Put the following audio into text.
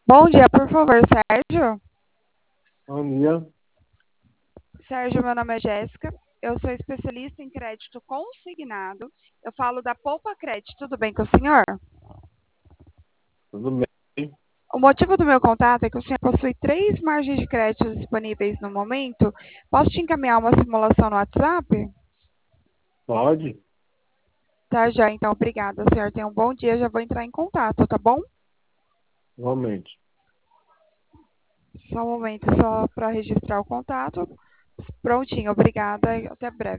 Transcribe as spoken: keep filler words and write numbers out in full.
Bom dia, por favor, Sérgio. Bom dia. Sérgio, meu nome é Jéssica. Eu sou especialista em crédito consignado. Eu falo da Poupa Crédito. Tudo bem com o senhor? Tudo bem? O motivo do meu contato é que o senhor possui três margens de crédito disponíveis no momento. Posso te encaminhar uma simulação no WhatsApp? Pode? Tá, já. Então, obrigada, senhor. Tenha um bom dia. Já vou entrar em contato, tá bom? Igualmente. Só um momento, só para registrar o contato. Prontinho, obrigada e até breve.